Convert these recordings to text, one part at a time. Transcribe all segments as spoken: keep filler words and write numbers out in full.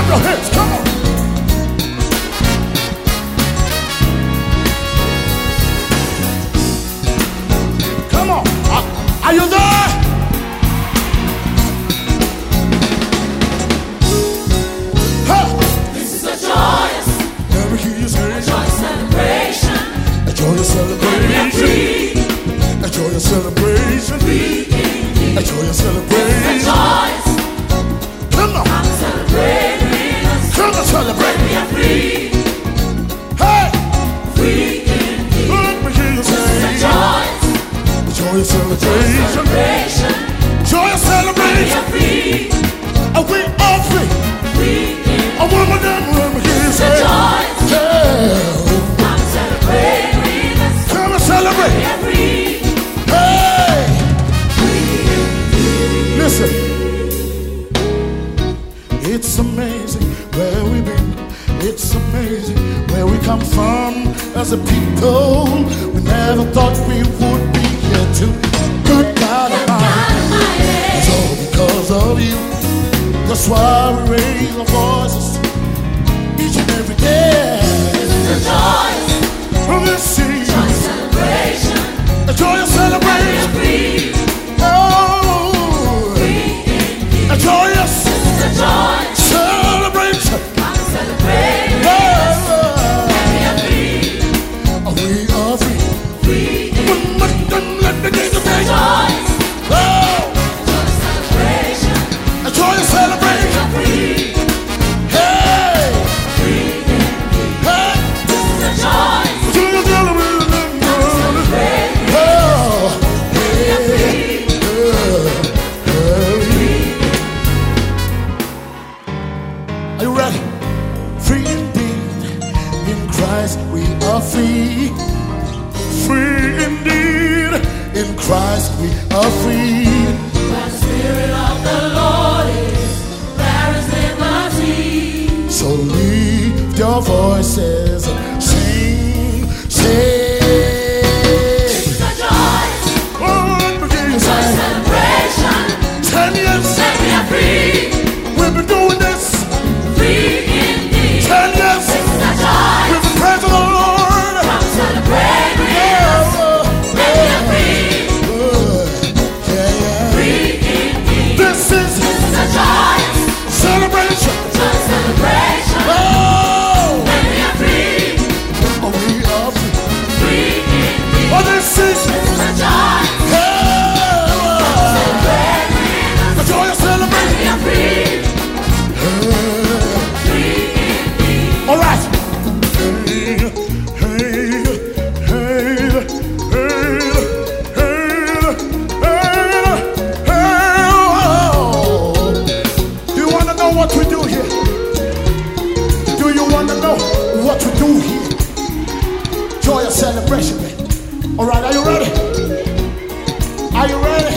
your hands, come on. Come on. Are, are you there? Huh. This is a joyous, Let me hear you say, a joyous celebration. a joyous celebration. Free, A joyous celebration. free indeed. A joyous This is a celebration. joyous, Come on. I'm celebrating us. Come on, celebrate. We are free, Hey. free indeed. Let me hear you This is a say, joyous, a joyous celebration. celebration. Joyous We celebration. are free, Are we all free? free indeed. I want my damn let me hear you This is a say, joyous, yeah. I'm celebrating us. Come and We celebrate. are free, Hey. free indeed. Listen. It's amazing where we've been. It's amazing where we come from as a people. We never thought we would be here too. Good God Almighty. It's all because of you. That's why we raise our voices each and every day. This is a joyous, From this sea, joyous celebration. a joyous We celebration. are free, Oh, free indeed. a joyous This is a joyous, celebration. I'm celebrating. Oh, We are free, we are free. free indeed. Let me get the thing. Joyous, Oh, joyous celebration. a joyous We celebration. are free, Hey, free indeed. hey, This is a joyous, joyous celebration. celebrating. Oh, We are free, are you ready? Free indeed. In Christ we are free. Free indeed. In Christ we are free. where the Spirit of the Lord is, there is liberty. So lift your voices and sing, sing. This is a joyous, Oh, let me hear you joyous say, celebration. ten years That we are free, we've been doing this. free indeed. Ten years This is a joyous, we've been praising the Lord. I'm celebrating. Oh, That we are free, oh, yeah, yeah. free indeed. This is This is a joyous, celebration. joyous celebration. Oh, That we are free, oh, we are free. free indeed. Oh, this is This is a joyous, oh, celebrating. a joyous celebration. We are free, free indeed. All right. Hey, hey, hey, hey, hey, hey, hey, oh. Do you want to know what we do here? Do you want to know what we do here? Joyous celebration, man. All right, are you ready? Are you ready?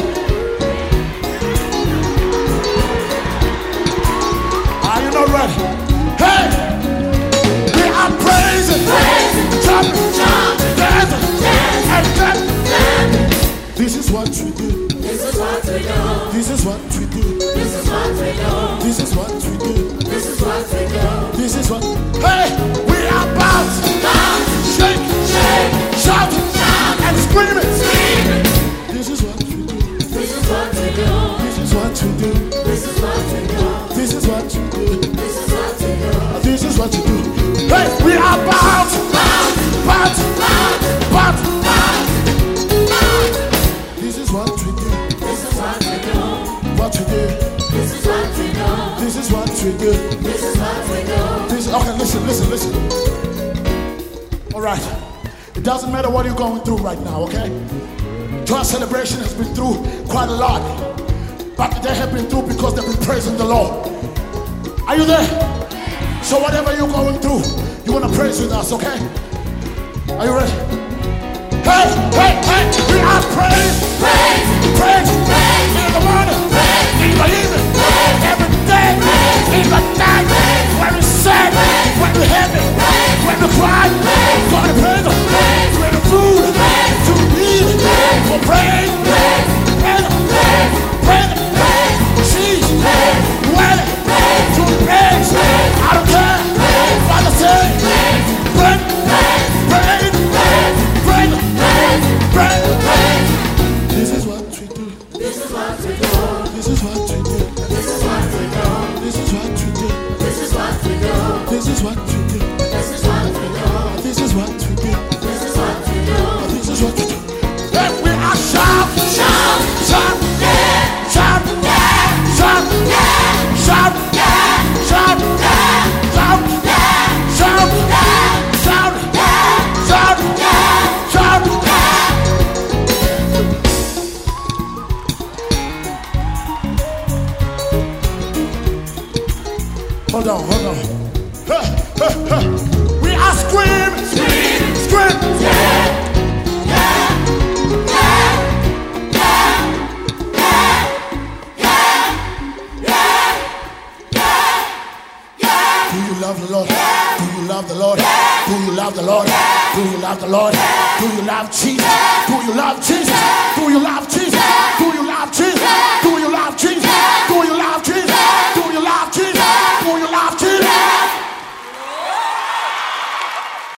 Are you not ready? Hey! We are praising, Praising, jumping, jumping, dancing, dancing, and clapping. dancing. This is what we do. This is what we do. This is what we do. This is what we do. This is what we do. This is what we do. This is what. Hey! We are bouncing, Bounce, shake, shake, shouting, shout, and screaming. screaming. This is what we do. This is what we do. This is what we do. This is what we do. This is what you do. This is what we do. This is what you do. Hey! We are bouncing, Bounce, bouncing, bounce, bouncing. bounce, bounce. This is what we do. This is what we do. What we do. This is what we do. This is what we do. This is what we do. This, okay, listen, listen, listen. All right. It doesn't matter what you're going through right now, okay? Joy celebration has been through quite a lot. But they have been through because they've been praising the Lord. Are you there? So whatever you're going through, you want to praise with us, okay? Are you ready? Hey, hey, hey, we are praise, Praise, praise, praise, in the morning, praise, in the evening, praise, every day, praise, in the night, praise, when we sad, praise, when we happy, praise, when we cry, praise, gonna praise Him, praise, when the food, praise, to eat, praise, for praise, praise, praise Him, praise, praise Him, praise, see, praise, well, praise, to praise, praise, This is what we do. This is what we do. This is what we do. This is what we do. This is what we do. Then we are shout, Shout, shout, yeah, shout, yeah, shout, yeah, shout, yeah, shout, yeah, shout, yeah, shout, yeah, shout, yeah, shout, yeah, shout. yeah. Hold on, hold on. Huh, huh, huh. We are screaming, Scream, scream. yeah, yeah, yeah, yeah, yeah, yeah, yeah, yeah. Do you love the Lord? Do you love the Lord? Do you love the Lord? Do you love the Lord? Do you love Jesus? Do you love Jesus? Do you love Jesus?